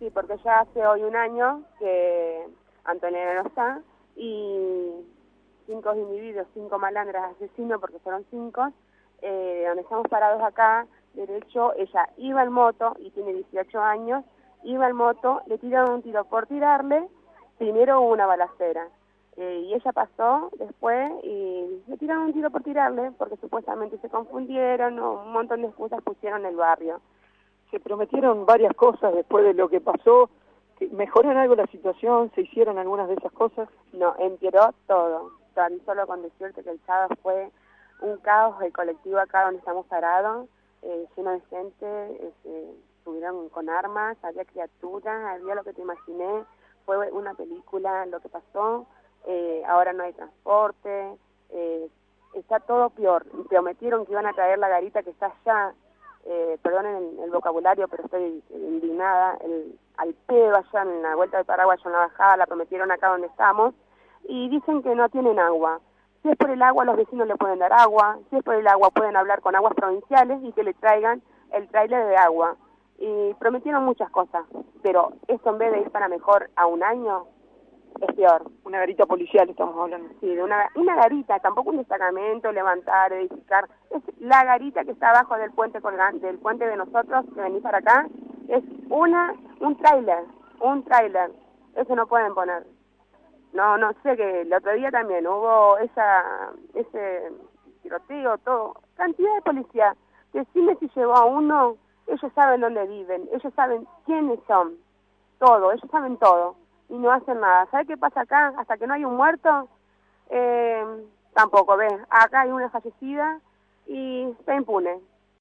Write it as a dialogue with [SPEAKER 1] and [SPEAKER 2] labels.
[SPEAKER 1] Sí, porque ya hace hoy un año que Antonella no está y 5 individuos, 5 malandras asesinos, porque fueron 5, donde estamos parados acá, derecho, ella iba en moto y tiene 18 años, iba en moto, le tiraron un tiro por tirarle, primero hubo una balacera. Y ella pasó después y le tiraron un tiro por tirarle, porque supuestamente se confundieron, un montón de excusas pusieron en el barrio.
[SPEAKER 2] Se prometieron varias cosas después de lo que pasó. ¿Mejoran algo la situación? ¿Se hicieron algunas de esas cosas?
[SPEAKER 1] No, empeoró todo. Tan solo con decirte que el sábado fue un caos, el colectivo acá donde estamos parados, lleno de gente, estuvieron con armas, había criaturas, había lo que te imaginé, fue una película lo que pasó, ahora no hay transporte, está todo peor. Prometieron que iban a traer la garita que está allá, perdonen el vocabulario, pero estoy indignada, al pedo allá en la vuelta de Paraguay, en la bajada, la prometieron acá donde estamos, y dicen que no tienen agua. Si es por el agua, los vecinos le pueden dar agua, si es por el agua, pueden hablar con aguas provinciales y que le traigan el tráiler de agua. Y prometieron muchas cosas, pero esto en vez de ir para mejor a un año, es peor.
[SPEAKER 2] Una garita policial estamos hablando.
[SPEAKER 1] Sí, de una garita, tampoco un destacamento, levantar, edificar. Es la garita que está abajo del puente colgante, del puente de nosotros, que venís para acá, es un tráiler. Eso no pueden poner. No sé, que el otro día también hubo ese tiroteo, todo. Cantidad de policía. Decime si llegó a uno, ellos saben dónde viven, ellos saben quiénes son. Todo, ellos saben todo. Y no hacen nada. ¿Sabes qué pasa acá? Hasta que no hay un muerto, tampoco, ¿ves? Acá hay una fallecida y está impune.